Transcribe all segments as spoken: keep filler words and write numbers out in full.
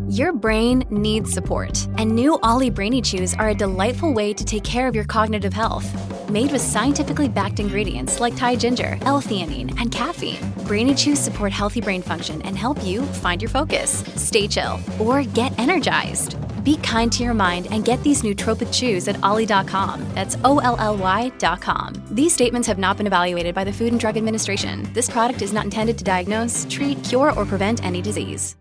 Your brain needs support, and new Ollie Brainy Chews are a delightful way to take care of your cognitive health. Made with scientifically backed ingredients like Thai ginger, L-theanine, and caffeine, Brainy Chews support healthy brain function and help you find your focus, stay chill, or get energized. Be kind to your mind and get these nootropic chews at ollie dot com. That's O L L Y dot com. These statements have not been evaluated by the Food and Drug Administration. This product is not intended to diagnose, treat, cure, or prevent any disease.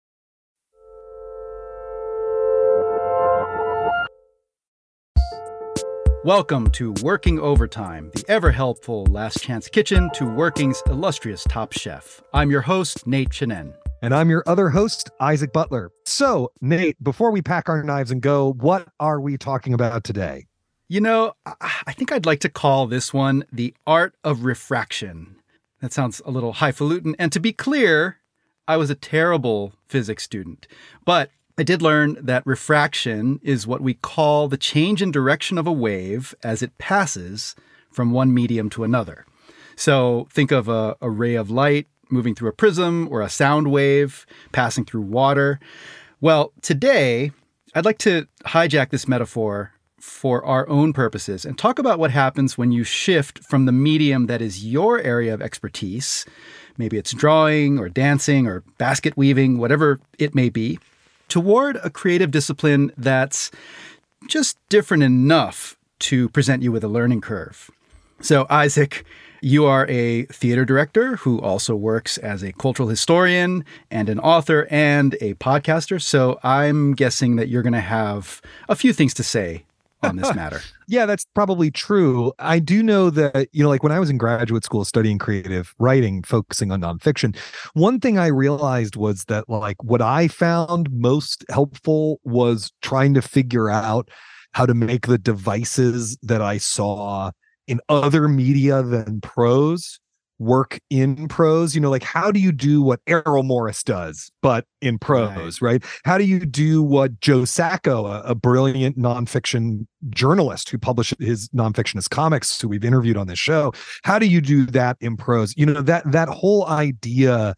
Welcome to Working Overtime, the ever-helpful Last Chance Kitchen to working's illustrious top chef. I'm your host, Nate Chinen. And I'm your other host, Isaac Butler. So, Nate, before we pack our knives and go, what are we talking about today? You know, I think I'd like to call this one the art of refraction. That sounds a little highfalutin. And to be clear, I was a terrible physics student. But I did learn that refraction is what we call the change in direction of a wave as it passes from one medium to another. So think of a, a ray of light moving through a prism or a sound wave passing through water. Well, today, I'd like to hijack this metaphor for our own purposes and talk about what happens when you shift from the medium that is your area of expertise, maybe it's drawing or dancing or basket weaving, whatever it may be, toward a creative discipline that's just different enough to present you with a learning curve. So, Isaac, you are a theater director who also works as a cultural historian and an author and a podcaster. So I'm guessing that you're going to have a few things to say on this matter. Yeah, that's probably true. I do know that, you know, like when I was in graduate school studying creative writing, focusing on nonfiction, one thing I realized was that, like, what I found most helpful was trying to figure out how to make the devices that I saw in other media than prose work in prose. You know, like, how do you do what Errol Morris does, but in prose, right? right? How do you do what Joe Sacco, a, a brilliant nonfiction journalist who published his nonfiction as comics, who we've interviewed on this show, how do you do that in prose? You know, that that whole idea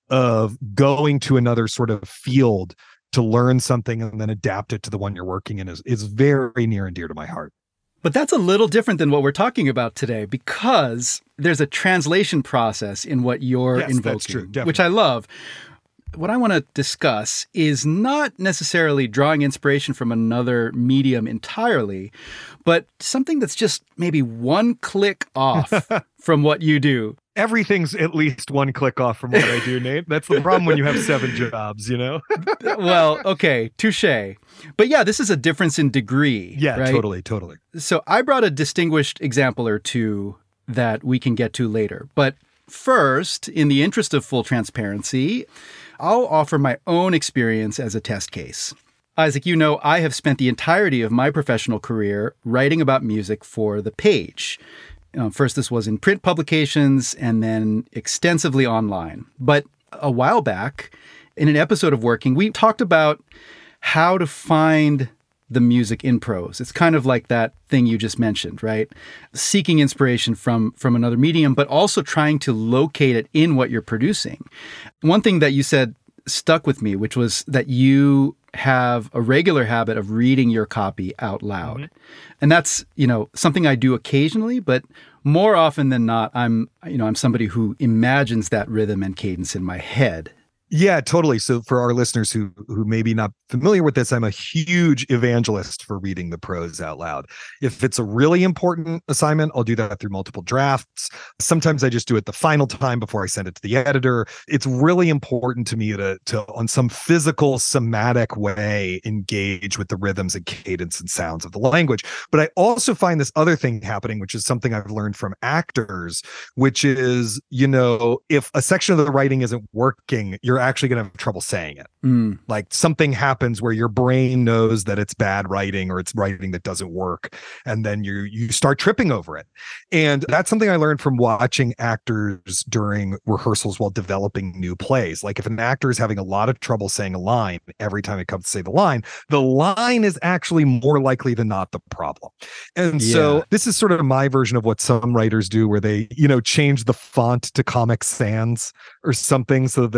of going to another sort of field to learn something and then adapt it to the one you're working in is, is very near and dear to my heart. But that's a little different than what we're talking about today, because there's a translation process in what you're yes, invoking, that's true, which I love. What I want to discuss is not necessarily drawing inspiration from another medium entirely, but something that's just maybe one click off from what you do. Everything's at least one click off from what I do, Nate. That's the problem when you have seven jobs, you know? Well, okay, touche. But yeah, this is a difference in degree. Yeah, right? totally, totally. So I brought a distinguished example or two that we can get to later. But first, in the interest of full transparency, I'll offer my own experience as a test case. Isaac, you know, I have spent the entirety of my professional career writing about music for The Page. Uh, first, this was in print publications and then extensively online. But a while back, in an episode of Working, we talked about how to find the music in prose. It's kind of like that thing you just mentioned, right? Seeking inspiration from, from another medium, but also trying to locate it in what you're producing. One thing that you said stuck with me, which was that you have a regular habit of reading your copy out loud. Mm-hmm. And that's, you know, something I do occasionally, but more often than not, I'm, you know, I'm somebody who imagines that rhythm and cadence in my head. Yeah, totally. So for our listeners who who may be not familiar with this, I'm a huge evangelist for reading the prose out loud. If it's a really important assignment, I'll do that through multiple drafts. Sometimes I just do it the final time before I send it to the editor. It's really important to me to, to on some physical, somatic way, engage with the rhythms and cadence and sounds of the language. But I also find this other thing happening, which is something I've learned from actors, which is, you know, if a section of the writing isn't working, you're actually going to have trouble saying it. Mm. Like something happens where your brain knows that it's bad writing or it's writing that doesn't work. And then you, you start tripping over it. And that's something I learned from watching actors during rehearsals while developing new plays. Like if an actor is having a lot of trouble saying a line every time it comes to say the line, the line is actually more likely than not the problem. And yeah. so this is sort of my version of what some writers do where they, you know, change the font to Comic Sans or something so that, right.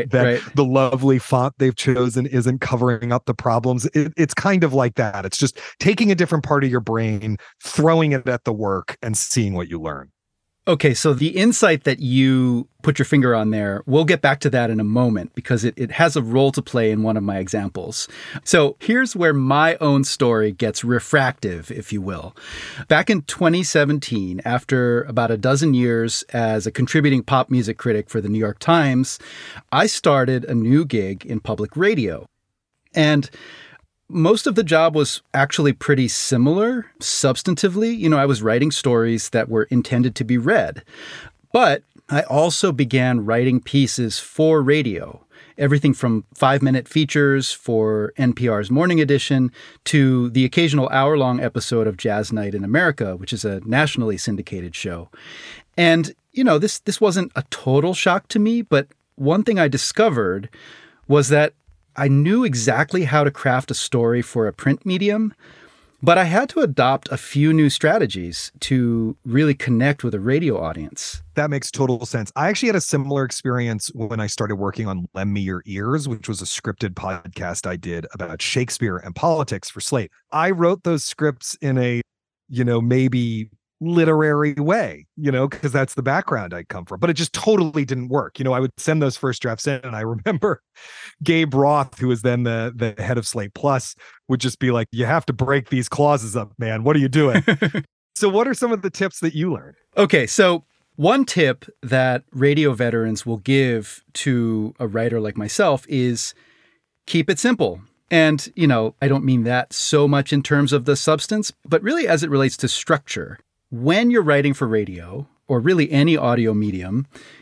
right, that right. the lovely font they've chosen isn't covering up the problems. It, it's kind of like that. It's just taking a different part of your brain, throwing it at the work, and seeing what you learn. Okay, so the insight that you put your finger on there, we'll get back to that in a moment because it, it has a role to play in one of my examples. So here's where my own story gets refractive, if you will. Back in twenty seventeen, after about a dozen years as a contributing pop music critic for the New York Times, I started a new gig in public radio. And most of the job was actually pretty similar substantively. You know, I was writing stories that were intended to be read. But I also began writing pieces for radio, everything from five-minute features for N P R's Morning Edition to the occasional hour-long episode of Jazz Night in America, which is a nationally syndicated show. And, you know, this this wasn't a total shock to me, but one thing I discovered was that I knew exactly how to craft a story for a print medium, but I had to adopt a few new strategies to really connect with a radio audience. That makes total sense. I actually had a similar experience when I started working on Lend Me Your Ears, which was a scripted podcast I did about Shakespeare and politics for Slate. I wrote those scripts in a, you know, maybe literary way, you know, because that's the background I come from, but it just totally didn't work. You know, I would send those first drafts in, and I remember Gabe Roth, who was then the the head of Slate Plus, would just be like, you have to break these clauses up, man. What are you doing? So what are some of the tips that you learned? Okay, so one tip that radio veterans will give to a writer like myself is keep it simple. And, you know, I don't mean that so much in terms of the substance, but really as it relates to structure. When you're writing for radio, or really any audio medium,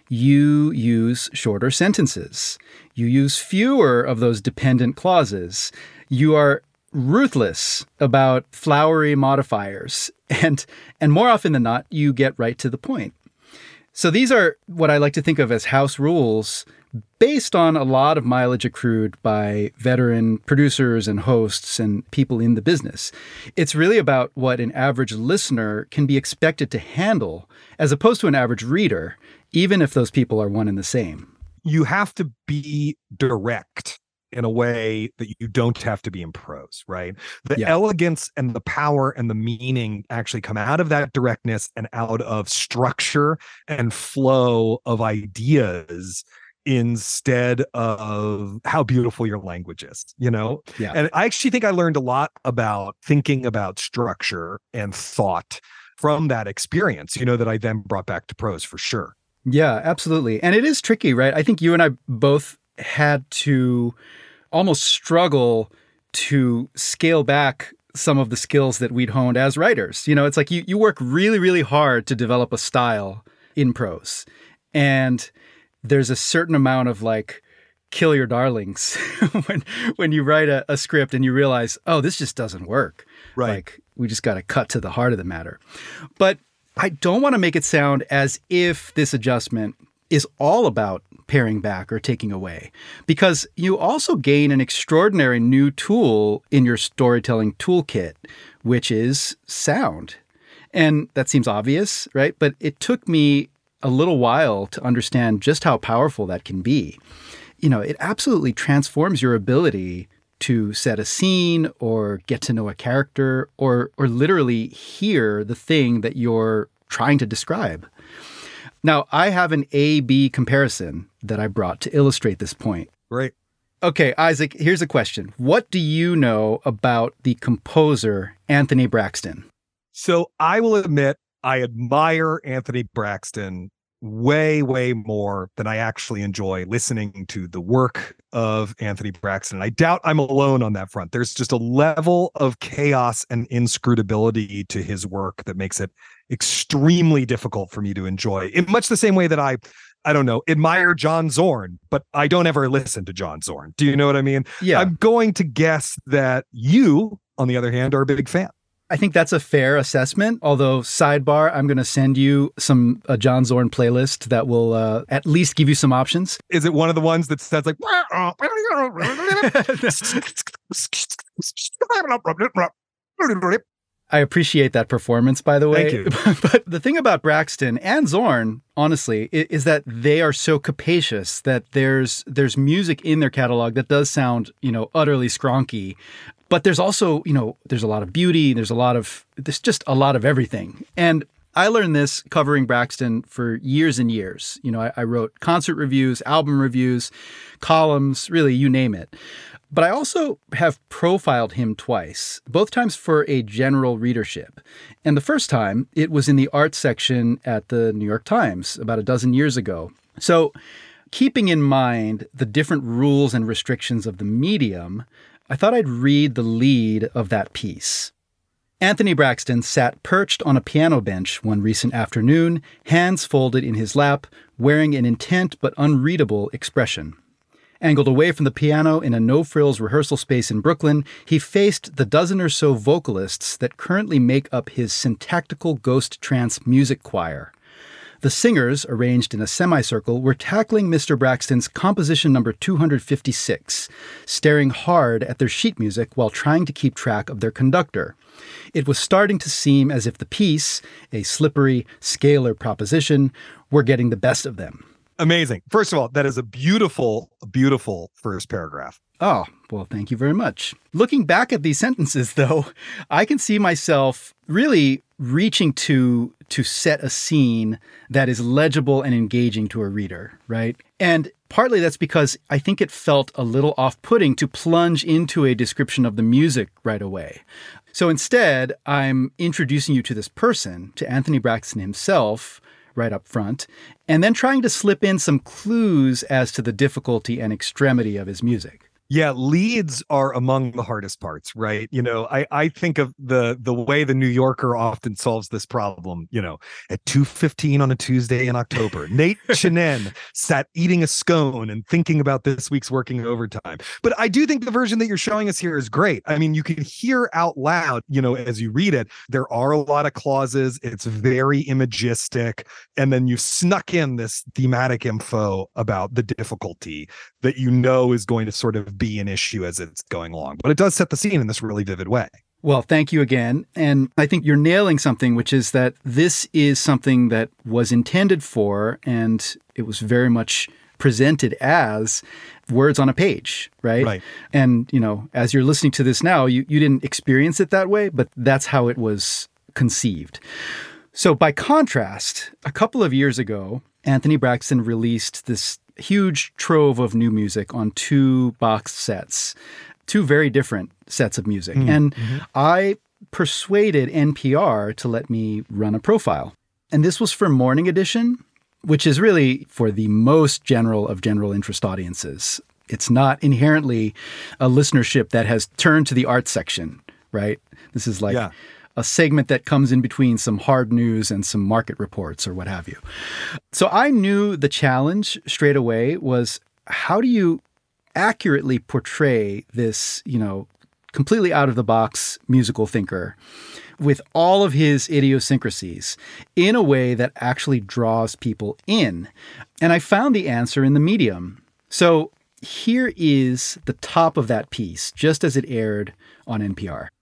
you use shorter sentences. You use fewer of those dependent clauses. You are ruthless about flowery modifiers. And, and more often than not, you get right to the point. So these are what I like to think of as house rules based on a lot of mileage accrued by veteran producers and hosts and people in the business. It's really about what an average listener can be expected to handle as opposed to an average reader, even if those people are one and the same. You have to be direct in a way that you don't have to be in prose, right? The yeah. elegance and the power and the meaning actually come out of that directness and out of structure and flow of ideas instead of how beautiful your language is, you know? Yeah. And I actually think I learned a lot about thinking about structure and thought from that experience, you know, that I then brought back to prose for sure. Yeah, absolutely. And it is tricky, right? I think you and I both had to almost struggle to scale back some of the skills that we'd honed as writers. You know, it's like you, you work really, really hard to develop a style in prose. And there's a certain amount of like, kill your darlings when when you write a, a script and you realize, oh, this just doesn't work. Right. Like, we just got to cut to the heart of the matter. But I don't want to make it sound as if this adjustment is all about paring back or taking away, because you also gain an extraordinary new tool in your storytelling toolkit, which is sound. And that seems obvious, right? But it took me a little while to understand just how powerful that can be. You know, it absolutely transforms your ability to set a scene or get to know a character or or literally hear the thing that you're trying to describe. Now, I have an A B comparison that I brought to illustrate this point. Right. Okay, Isaac, here's a question. What do you know about the composer Anthony Braxton? So I will admit I admire Anthony Braxton way, way more than I actually enjoy listening to the work of Anthony Braxton. I doubt I'm alone on that front. There's just a level of chaos and inscrutability to his work that makes it extremely difficult for me to enjoy, in much the same way that I, I don't know, admire John Zorn, but I don't ever listen to John Zorn. Do you know what I mean? Yeah. I'm going to guess that you, on the other hand, are a big fan. I think that's a fair assessment, although sidebar, I'm going to send you some a John Zorn playlist that will uh, at least give you some options. Is it one of the ones that says like... I appreciate that performance, by the way. Thank you. But the thing about Braxton and Zorn, honestly, is, is that they are so capacious that there's there's music in their catalog that does sound, you know, utterly skronky. But there's also, you know, there's a lot of beauty. There's a lot of, there's just a lot of everything. And I learned this covering Braxton for years and years. You know, I, I wrote concert reviews, album reviews, columns, really, you name it. But I also have profiled him twice, both times for a general readership. And the first time, it was in the art section at the New York Times about a dozen years ago. So keeping in mind the different rules and restrictions of the medium, I thought I'd read the lead of that piece. Anthony Braxton sat perched on a piano bench one recent afternoon, hands folded in his lap, wearing an intent but unreadable expression. Angled away from the piano in a no-frills rehearsal space in Brooklyn, he faced the dozen or so vocalists that currently make up his syntactical ghost trance music choir. The singers, arranged in a semicircle, were tackling Mister Braxton's composition number two hundred fifty-six, staring hard at their sheet music while trying to keep track of their conductor. It was starting to seem as if the piece, a slippery, scalar proposition, were getting the best of them. Amazing. First of all, that is a beautiful, beautiful first paragraph. Oh, well, thank you very much. Looking back at these sentences, though, I can see myself really reaching to to set a scene that is legible and engaging to a reader, right? And partly that's because I think it felt a little off-putting to plunge into a description of the music right away. So instead, I'm introducing you to this person, to Anthony Braxton himself, right up front, and then trying to slip in some clues as to the difficulty and extremity of his music. Yeah, leads are among the hardest parts, right? You know, I, I think of the the way the New Yorker often solves this problem, you know, at two fifteen on a Tuesday in October, Nate Chinen sat eating a scone and thinking about this week's working overtime. But I do think the version that you're showing us here is great. I mean, you can hear out loud, you know, as you read it, there are a lot of clauses. It's very imagistic. And then you snuck in this thematic info about the difficulty that you know is going to sort of be an issue as it's going along. But it does set the scene in this really vivid way. Well, thank you again. And I think you're nailing something, which is that this is something that was intended for, and it was very much presented as words on a page, right? Right. And, you know, as you're listening to this now, you, you didn't experience it that way, but that's how it was conceived. So by contrast, a couple of years ago, Anthony Braxton released this huge trove of new music on two box sets, two very different sets of music. Mm-hmm. And I persuaded N P R to let me run a profile. And this was for Morning Edition, which is really for the most general of general interest audiences. It's not inherently a listenership that has turned to the art section, right? This is like yeah. a segment that comes in between some hard news and some market reports or what have you. So I knew the challenge straight away was, how do you accurately portray this, you know, completely out of the box musical thinker with all of his idiosyncrasies in a way that actually draws people in? And I found the answer in the medium. So here is the top of that piece, just as it aired on N P R.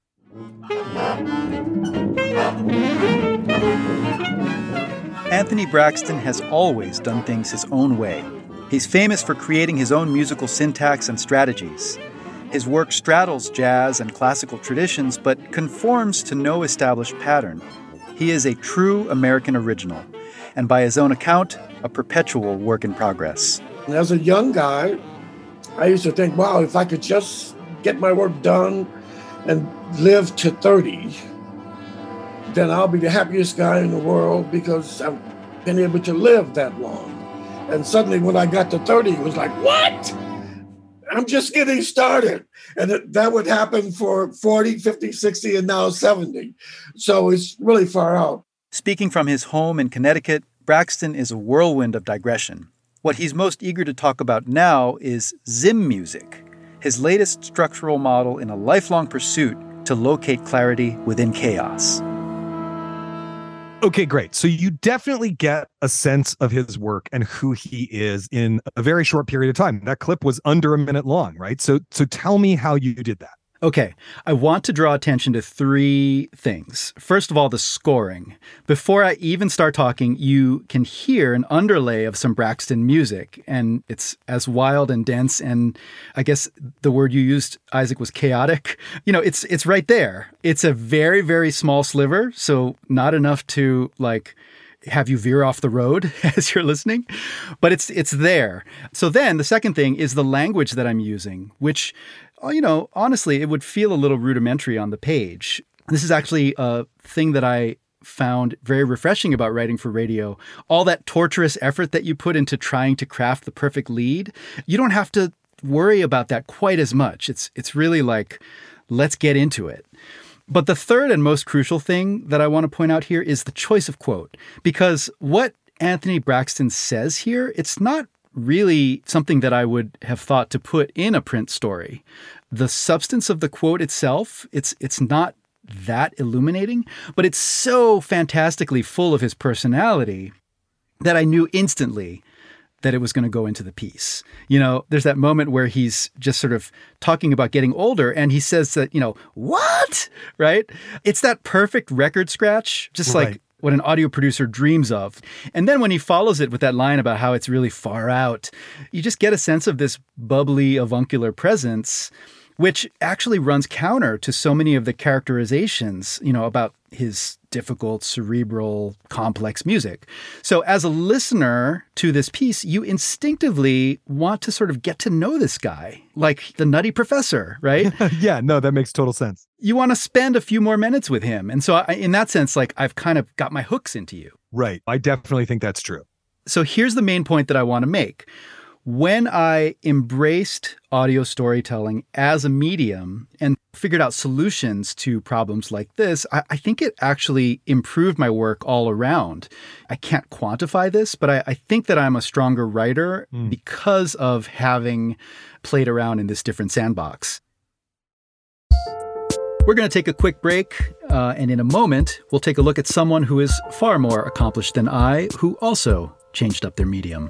Anthony Braxton has always done things his own way. He's famous for creating his own musical syntax and strategies. His work straddles jazz and classical traditions, but conforms to no established pattern. He is a true American original, and by his own account, a perpetual work in progress. As a young guy, I used to think, wow, if I could just get my work done and live to thirty, then I'll be the happiest guy in the world because I've been able to live that long. And suddenly when I got to thirty, it was like, what? I'm just getting started. And it, that would happen for forty, fifty, sixty, and now seventy. So it's really far out. Speaking from his home in Connecticut, Braxton is a whirlwind of digression. What he's most eager to talk about now is Zim music, his latest structural model in a lifelong pursuit to locate clarity within chaos. Okay, great. So you definitely get a sense of his work and who he is in a very short period of time. That clip was under a minute long, right? So so tell me how you did that. Okay, I want to draw attention to three things. First of all, the scoring. Before I even start talking, you can hear an underlay of some Braxton music, and it's as wild and dense, and I guess the word you used, Isaac, was chaotic. You know, it's it's right there. It's a very, very small sliver, so not enough to, like, have you veer off the road as you're listening, but it's it's there. So then the second thing is the language that I'm using, which, you know, honestly, it would feel a little rudimentary on the page. This is actually a thing that I found very refreshing about writing for radio. All that torturous effort that you put into trying to craft the perfect lead, you don't have to worry about that quite as much. It's it's really like, let's get into it. But the third and most crucial thing that I want to point out here is the choice of quote, because what Anthony Braxton says here, it's not really something that I would have thought to put in a print story. The substance of the quote itself, it's it's not that illuminating, but it's so fantastically full of his personality that I knew instantly that it was going to go into the piece. You know, there's that moment where he's just sort of talking about getting older and he says that, you know, what? Right? It's that perfect record scratch, just Right. like what an audio producer dreams of. And then when he follows it with that line about how it's really far out, you just get a sense of this bubbly avuncular presence, which actually runs counter to so many of the characterizations, you know, about his difficult, cerebral, complex music. So as a listener to this piece, you instinctively want to sort of get to know this guy, like the Nutty Professor, right? Yeah, no, that makes total sense. You want to spend a few more minutes with him. And so I, in that sense, like I've kind of got my hooks into you. Right. I definitely think that's true. So here's the main point that I want to make. When I embraced audio storytelling as a medium and figured out solutions to problems like this, I, I think it actually improved my work all around. I can't quantify this, but I, I think that I'm a stronger writer mm. because of having played around in this different sandbox. We're going to take a quick break, uh, and in a moment, we'll take a look at someone who is far more accomplished than I, who also changed up their medium.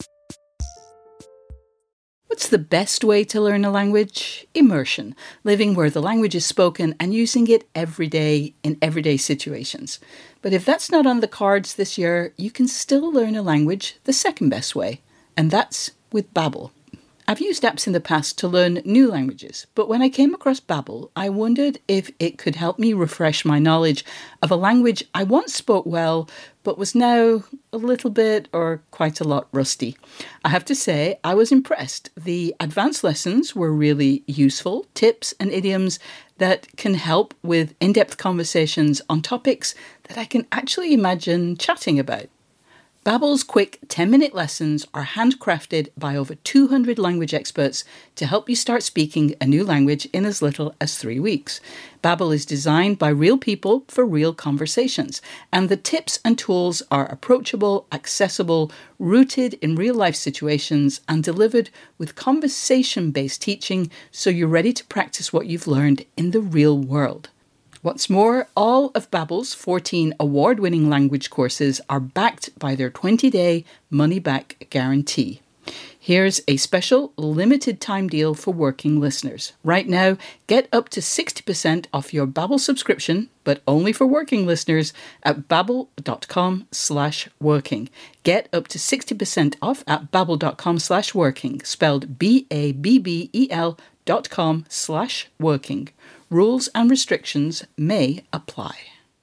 What's the best way to learn a language? Immersion, living where the language is spoken and using it every day in everyday situations. But if that's not on the cards this year, you can still learn a language the second best way, and that's with Babbel. I've used apps in the past to learn new languages, but when I came across Babbel, I wondered if it could help me refresh my knowledge of a language I once spoke well, but was now a little bit or quite a lot rusty. I have to say, I was impressed. The advanced lessons were really useful, tips and idioms that can help with in-depth conversations on topics that I can actually imagine chatting about. Babbel's quick ten-minute lessons are handcrafted by over two hundred language experts to help you start speaking a new language in as little as three weeks. Babbel is designed by real people for real conversations, and the tips and tools are approachable, accessible, rooted in real-life situations, and delivered with conversation-based teaching so you're ready to practice what you've learned in the real world. What's more, all of Babbel's fourteen award-winning language courses are backed by their twenty-day money-back guarantee. Here's a special limited-time deal for working listeners. Right now, get up to sixty percent off your Babbel subscription, but only for working listeners, at babbel.com slash working. Get up to sixty percent off at babbel.com slash working, spelled B A B B E L dot com slash working. Rules and restrictions may apply.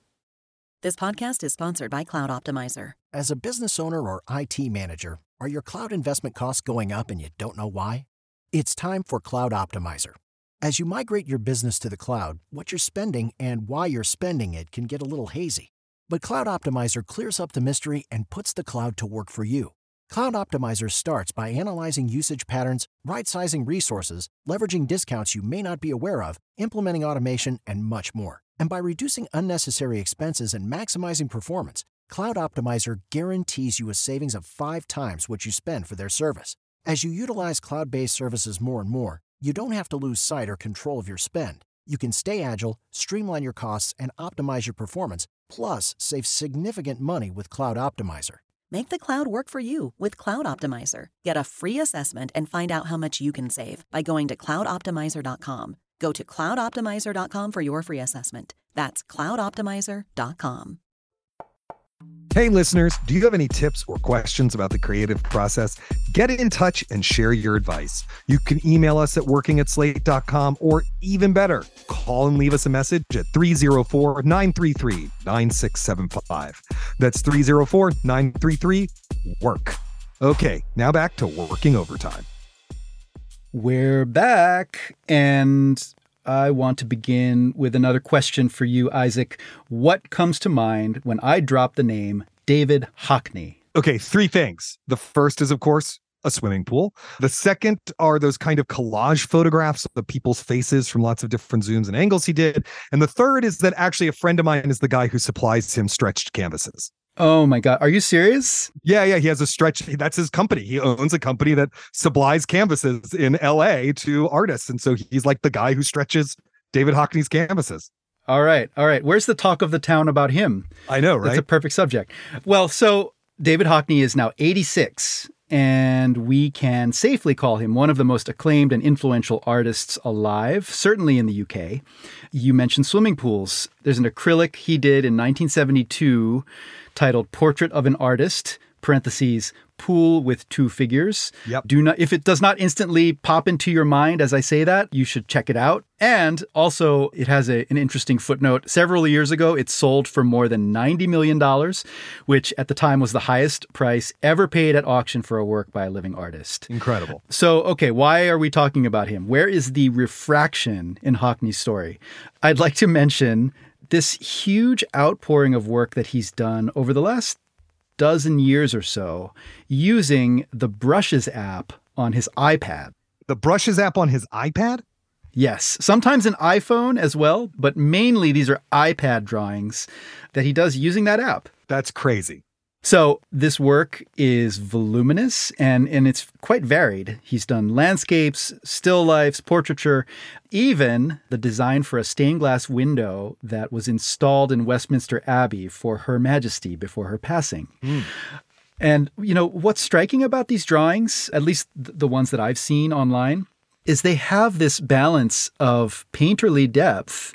This podcast is sponsored by Cloud Optimizer. As a business owner or I T manager, are your cloud investment costs going up and you don't know why? It's time for Cloud Optimizer. As you migrate your business to the cloud, what you're spending and why you're spending it can get a little hazy. But Cloud Optimizer clears up the mystery and puts the cloud to work for you. Cloud Optimizer starts by analyzing usage patterns, right-sizing resources, leveraging discounts you may not be aware of, implementing automation, and much more. And by reducing unnecessary expenses and maximizing performance, Cloud Optimizer guarantees you a savings of five times what you spend for their service. As you utilize cloud-based services more and more, you don't have to lose sight or control of your spend. You can stay agile, streamline your costs, and optimize your performance, plus save significant money with Cloud Optimizer. Make the cloud work for you with Cloud Optimizer. Get a free assessment and find out how much you can save by going to cloud optimizer dot com. Go to cloud optimizer dot com for your free assessment. That's cloud optimizer dot com. Hey listeners, do you have any tips or questions about the creative process? Get in touch and share your advice. You can email us at working at slate dot com, or even better, call and leave us a message at three oh four, nine three three, nine six seven five. That's three oh four, nine three three, work. Okay, now back to working overtime. We're back, and I want to begin with another question for you, Isaac. What comes to mind when I drop the name David Hockney? Okay, three things. The first is, of course, a swimming pool. The second are those kind of collage photographs of the people's faces from lots of different zooms and angles he did. And the third is that actually a friend of mine is the guy who supplies him stretched canvases. Oh my God. Are you serious? Yeah, yeah. He has a stretch. That's his company. He owns a company that supplies canvases in L A to artists. And so he's like the guy who stretches David Hockney's canvases. All right. All right. Where's the talk of the town about him? I know, right? That's a perfect subject. Well, so David Hockney is now eighty-six, and we can safely call him one of the most acclaimed and influential artists alive, certainly in the U K. You mentioned swimming pools. There's an acrylic he did in nineteen seventy-two titled Portrait of an Artist, parentheses, pool with two figures. Yep. Do not, if it does not instantly pop into your mind as I say that, you should check it out. And also, it has a, an interesting footnote. Several years ago, it sold for more than ninety million dollars, which at the time was the highest price ever paid at auction for a work by a living artist. Incredible. So, okay, why are we talking about him? Where is the refraction in Hockney's story? I'd like to mention this huge outpouring of work that he's done over the last dozen years or so using the Brushes app on his iPad. The Brushes app on his iPad? Yes, sometimes an iPhone as well, but mainly these are iPad drawings that he does using that app. That's crazy. So this work is voluminous and, and it's quite varied. He's done landscapes, still lifes, portraiture, even the design for a stained glass window that was installed in Westminster Abbey for Her Majesty before her passing. Mm. And, you know, what's striking about these drawings, at least the ones that I've seen online, is they have this balance of painterly depth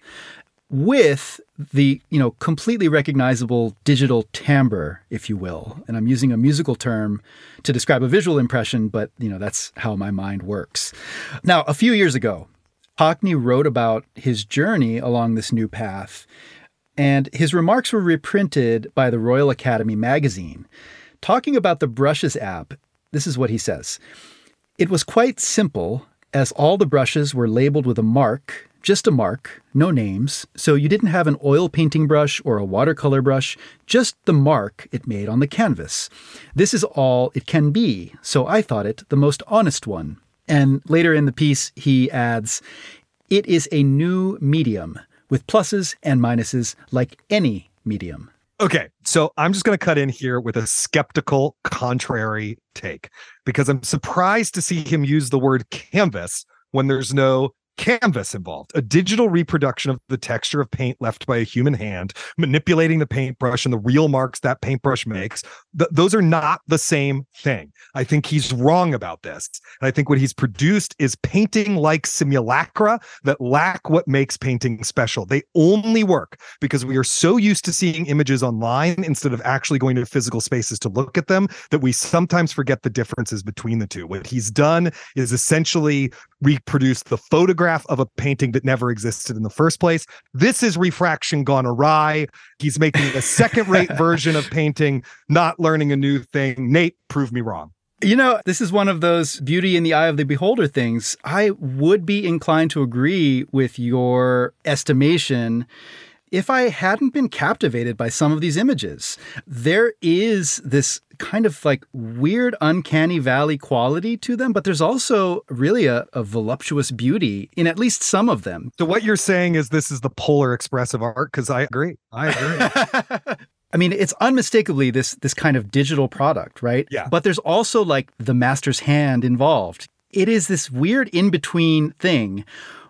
with the, you know, completely recognizable digital timbre, if you will. And I'm using a musical term to describe a visual impression, but, you know, that's how my mind works. Now, a few years ago, Hockney wrote about his journey along this new path, and his remarks were reprinted by the Royal Academy magazine. Talking about the Brushes app, this is what he says. It was quite simple, as all the brushes were labeled with a mark, just a mark, no names, so you didn't have an oil painting brush or a watercolor brush, just the mark it made on the canvas. This is all it can be, so I thought it the most honest one. And later in the piece, he adds, it is a new medium with pluses and minuses like any medium. Okay, so I'm just going to cut in here with a skeptical, contrary take, because I'm surprised to see him use the word canvas when there's no canvas involved. A digital reproduction of the texture of paint left by a human hand, manipulating the paintbrush and the real marks that paintbrush makes. Th- those are not the same thing. I think he's wrong about this. And I think what he's produced is painting-like simulacra that lack what makes painting special. They only work because we are so used to seeing images online instead of actually going to physical spaces to look at them that we sometimes forget the differences between the two. What he's done is essentially reproduce the photograph of a painting that never existed in the first place. This is refraction gone awry. He's making a second-rate version of painting, not learning a new thing. Nate, prove me wrong. You know, this is one of those beauty in the eye of the beholder things. I would be inclined to agree with your estimation if I hadn't been captivated by some of these images. There is this kind of like weird uncanny valley quality to them, but there's also really a, a voluptuous beauty in at least some of them. So what you're saying is this is the polar express of art? Because I agree. I agree. I mean, it's unmistakably this this kind of digital product, right? Yeah. But there's also like the master's hand involved. It is this weird in-between thing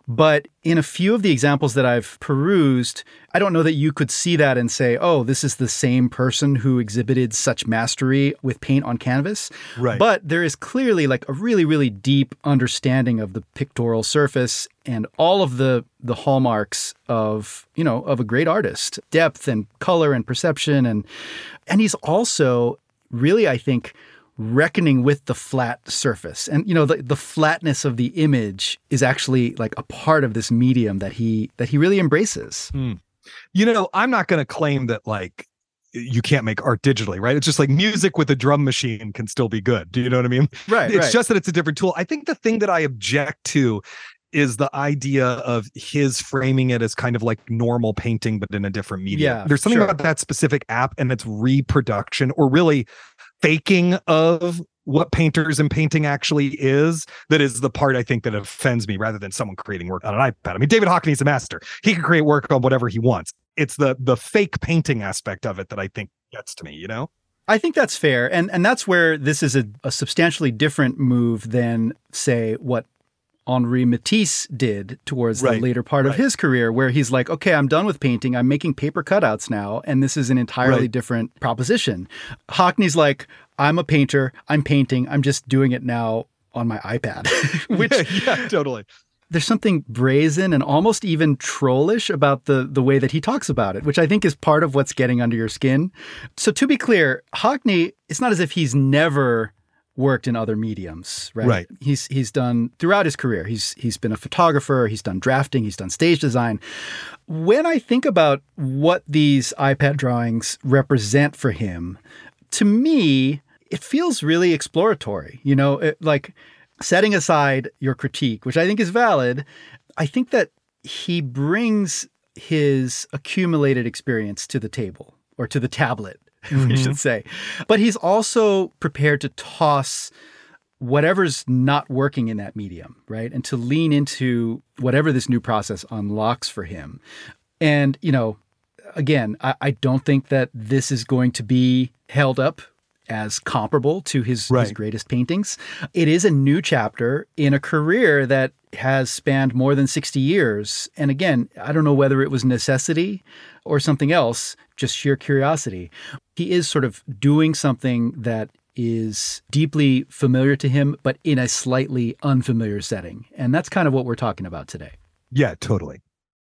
But in a few of the examples that I've perused, I don't know that you could see that and say, oh, this is the same person who exhibited such mastery with paint on canvas. Right. But there is clearly like a really, really deep understanding of the pictorial surface and all of the the hallmarks of, you know, of a great artist, depth and color and perception. And and he's also really, I think, reckoning with the flat surface. And, you know, the, the flatness of the image is actually like a part of this medium that he that he really embraces. Mm. You know, I'm not going to claim that like you can't make art digitally, right? It's just like music with a drum machine can still be good. Do you know what I mean? Right. It's right. just that it's a different tool. I think the thing that I object to is the idea of his framing it as kind of like normal painting, but in a different medium. Yeah, There's something sure. about that specific app and its reproduction or really faking of what painters and painting actually is. That is the part I think that offends me rather than someone creating work on an iPad. I mean, David Hockney's a master. He can create work on whatever he wants. It's the the fake painting aspect of it that I think gets to me, you know? I think that's fair. And and that's where this is a, a substantially different move than, say, what Henri Matisse did towards Right, the later part right. of his career, where he's like, okay, I'm done with painting. I'm making paper cutouts now. And this is an entirely Right. different proposition. Hockney's like, I'm a painter. I'm painting. I'm just doing it now on my iPad, which yeah, totally. there's something brazen and almost even trollish about the the way that he talks about it, which I think is part of what's getting under your skin. So to be clear, Hockney, it's not as if he's never worked in other mediums, right? Right. He's he's done throughout his career. He's he's been a photographer, he's done drafting, he's done stage design. When I think about what these iPad drawings represent for him, to me, it feels really exploratory. You know, it, like setting aside your critique, which I think is valid, I think that he brings his accumulated experience to the table or to the tablet, mm-hmm. we should say. But he's also prepared to toss whatever's not working in that medium, right? And to lean into whatever this new process unlocks for him. And, you know, again, I, I don't think that this is going to be held up as comparable to his, Right. his greatest paintings. It is a new chapter in a career that has spanned more than sixty years. And again, I don't know whether it was necessity or something else, just sheer curiosity. He is sort of doing something that is deeply familiar to him, but in a slightly unfamiliar setting. And that's kind of what we're talking about today. Yeah, totally.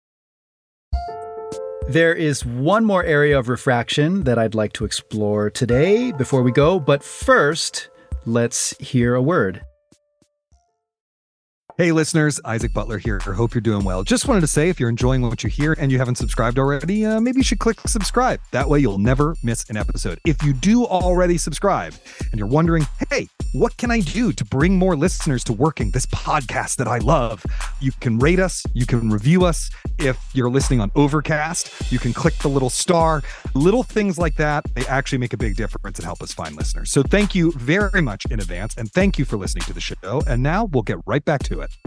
There is one more area of refraction that I'd like to explore today before we go. But first, let's hear a word. Hey listeners, Isaac Butler here. Hope you're doing well. Just wanted to say if you're enjoying what you hear and you haven't subscribed already, uh, maybe you should click subscribe. That way you'll never miss an episode. If you do already subscribe and you're wondering, hey, what can I do to bring more listeners to working this podcast that I love? You can rate us. You can review us. If you're listening on Overcast, you can click the little star. Little things like that, they actually make a big difference and help us find listeners. So thank you very much in advance. And thank you for listening to the show. And now we'll get right back to it.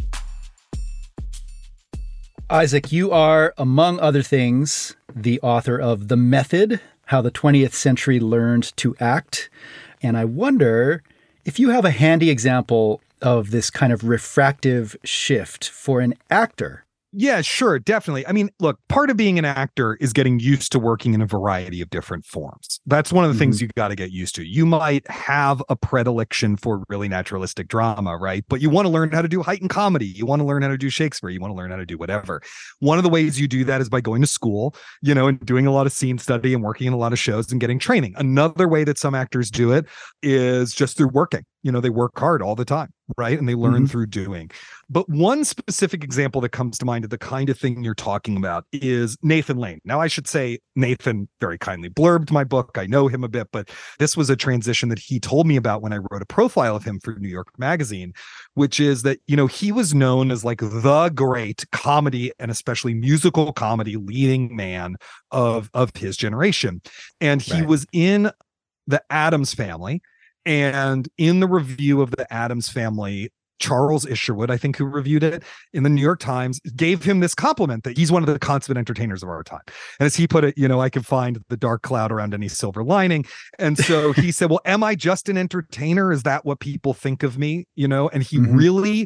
Isaac, you are, among other things, the author of The Method, How the twentieth Century Learned to Act. And I wonder if you have a handy example of this kind of refractive shift for an actor. Yeah, sure, definitely. I mean, look, part of being an actor is getting used to working in a variety of different forms. That's one of the mm-hmm. things you got to get used to. You might have a predilection for really naturalistic drama, right? But you want to learn how to do heightened comedy. You want to learn how to do Shakespeare. You want to learn how to do whatever. One of the ways you do that is by going to school, you know, and doing a lot of scene study and working in a lot of shows and getting training. Another way that some actors do it is just through working. You know, they work hard all the time, right? And they learn mm-hmm. through doing. But one specific example that comes to mind of the kind of thing you're talking about is Nathan Lane. Now, I should say Nathan very kindly blurbed my book. I know him a bit, but this was a transition that he told me about when I wrote a profile of him for New York Magazine, which is that, you know, he was known as like the great comedy and especially musical comedy leading man of, of his generation. And he Right. was in The Addams Family. And in the review of The Addams Family, Charles Isherwood, I think, who reviewed it in the New York Times, gave him this compliment that he's one of the consummate entertainers of our time. And as he put it, you know, I can find the dark cloud around any silver lining. And so he said, well, am I just an entertainer? Is that what people think of me? You know, and he mm-hmm. really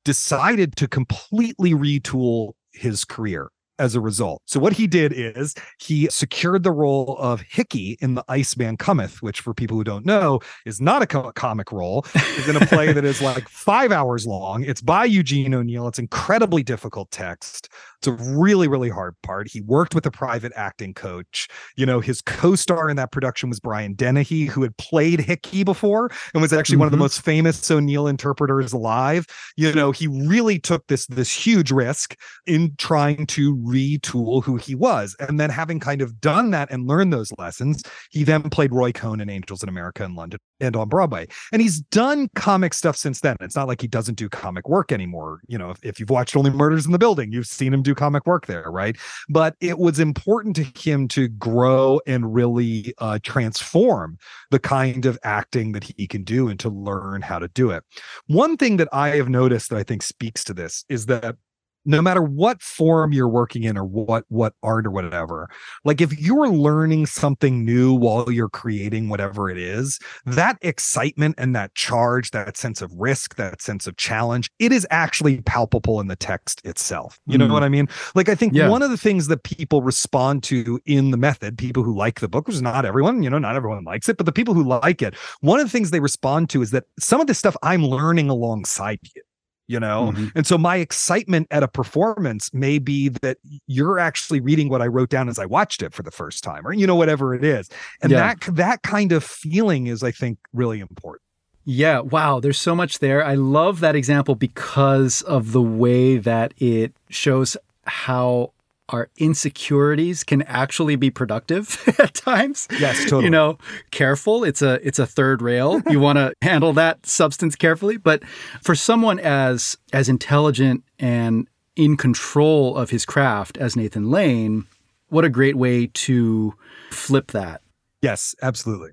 decided to completely retool his career as a result. So what he did is he secured the role of Hickey in The Iceman Cometh, which for people who don't know is not a co- comic role. It's in a play that is like five hours long. It's by Eugene O'Neill. It's incredibly difficult text. It's a really, really hard part. He worked with a private acting coach. You know, his co-star in that production was Brian Dennehy, who had played Hickey before and was actually mm-hmm. one of the most famous O'Neill interpreters alive. You know, he really took this, this huge risk in trying to retool who he was. And then having kind of done that and learned those lessons, he then played Roy Cohn in Angels in America in London and on Broadway. And he's done comic stuff since then. It's not like he doesn't do comic work anymore. You know, if, if you've watched Only Murders in the Building, you've seen him do comic work there, right? But it was important to him to grow and really uh, transform the kind of acting that he can do and to learn how to do it. One thing that I have noticed that I think speaks to this is that no matter what form you're working in or what what art or whatever, like if you're learning something new while you're creating whatever it is, that excitement and that charge, that sense of risk, that sense of challenge, it is actually palpable in the text itself. You know mm. what I mean? Like, I think yeah. one of the things that people respond to in the method, people who like the book, which is not everyone, you know, not everyone likes it, but the people who like it, one of the things they respond to is that some of this stuff I'm learning alongside you. You know, mm-hmm. and so my excitement at a performance may be that you're actually reading what I wrote down as I watched it for the first time, or, you know, whatever it is. And yeah. that that kind of feeling is, I think, really important. Yeah. Wow. There's so much there. I love that example because of the way that it shows how our insecurities can actually be productive at times. Yes, totally. You know, careful. It's a it's a third rail. You want to handle that substance carefully. But for someone as as intelligent and in control of his craft as Nathan Lane, what a great way to flip that. Yes, absolutely.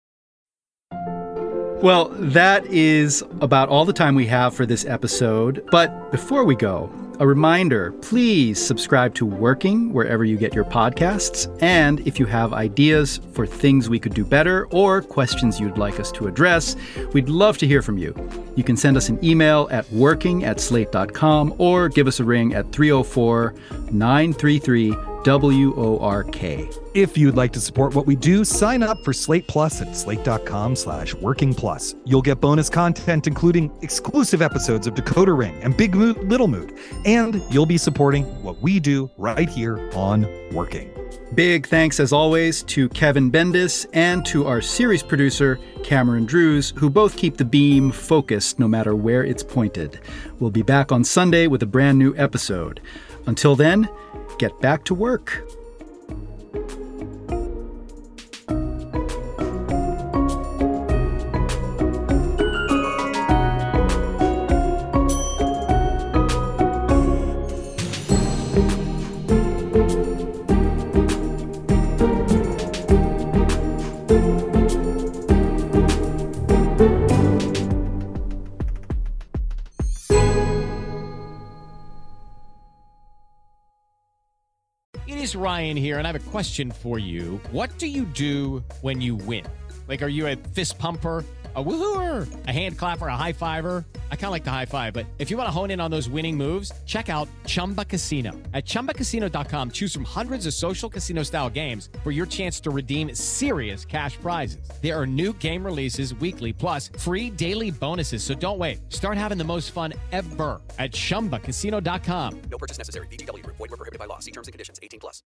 Well, that is about all the time we have for this episode. But before we go, a reminder, please subscribe to Working wherever you get your podcasts. And if you have ideas for things we could do better or questions you'd like us to address, we'd love to hear from you. You can send us an email at working at slate dot com or give us a ring at three oh four, nine three three, W O R K. If you'd like to support what we do, sign up for Slate Plus at slate.com slash working plus. You'll get bonus content, including exclusive episodes of Decoder Ring and Big Mood, Little Mood. And you'll be supporting what we do right here on Working. Big thanks, as always, to Kevin Bendis and to our series producer, Cameron Drews, who both keep the beam focused no matter where it's pointed. We'll be back on Sunday with a brand new episode. Until then, get back to work. Ryan here, and I have a question for you. What do you do when you win? Like, are you a fist pumper, a woohooer, a hand clapper, a high fiver? I kind of like the high five, but if you want to hone in on those winning moves, check out Chumba Casino. At chumba casino dot com, choose from hundreds of social casino style games for your chance to redeem serious cash prizes. There are new game releases weekly, plus free daily bonuses. So don't wait. Start having the most fun ever at chumba casino dot com. No purchase necessary. V G W. Void where prohibited by law. See terms and conditions. eighteen plus.